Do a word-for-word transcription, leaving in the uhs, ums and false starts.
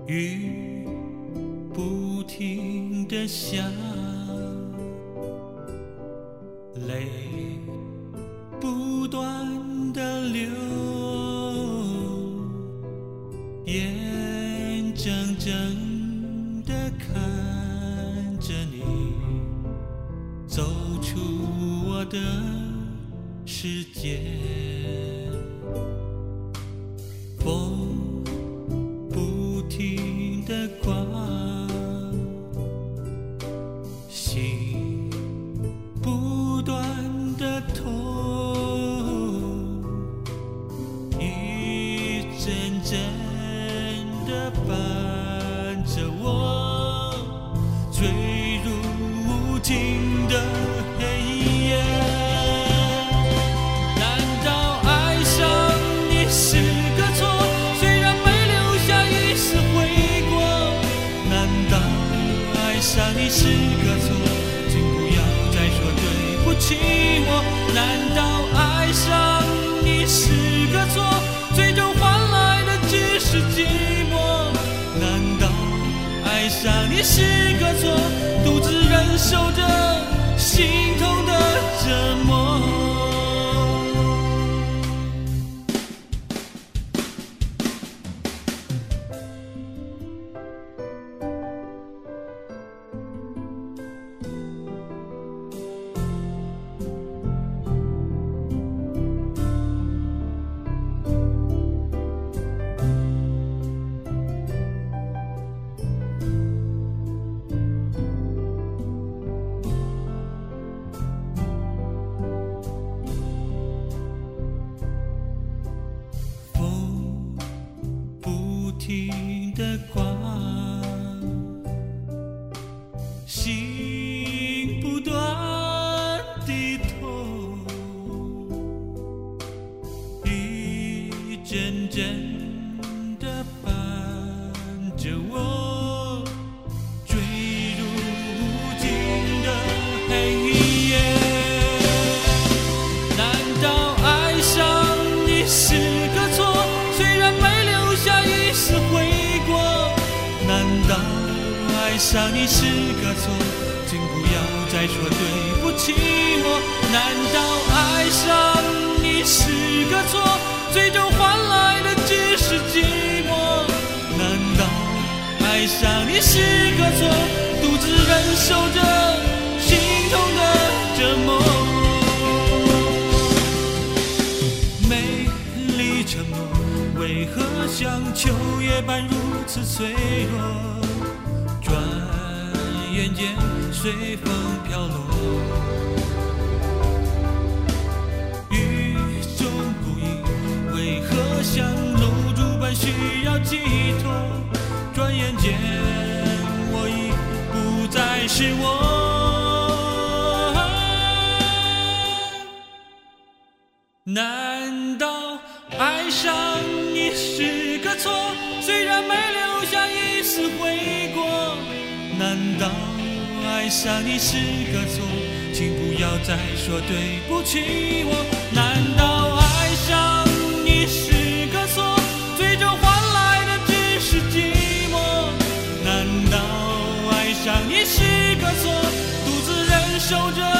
雨不停地下，泪不断地流，眼睁睁地看着你走出我的世界。风不停地刮，心不断地痛，一阵阵地伴着我坠入无尽的黑夜。难道爱上你是个错？虽然没留下一丝悔过。难道爱上你是个错？请不要再说对不起我。难道爱上你是个错？最终换来的只是寂寞。难道爱上你是个错？独自忍受着心痛的折磨。不停地刮，心不断地痛，一阵阵地伴着我坠入无尽的黑夜。难道爱上你是个错？虽然没留下一丝悔过。难道爱上你是个错？请不要再说对不起我。难道爱上你是个错？最终换来的只是寂寞。难道爱上你是个错？独自忍受着心痛的折磨。美丽承诺为何像秋叶般如此脆弱？转眼间随风飘落，雨中孤影为何像露珠般需要寄托？转眼间我已不再是我。难道爱上你是个错？虽然没留下一丝悔过。难道爱上你是个错？请不要再说对不起我。难道爱上你是个错？最终换来的只是寂寞。难道爱上你是个错？独自忍受着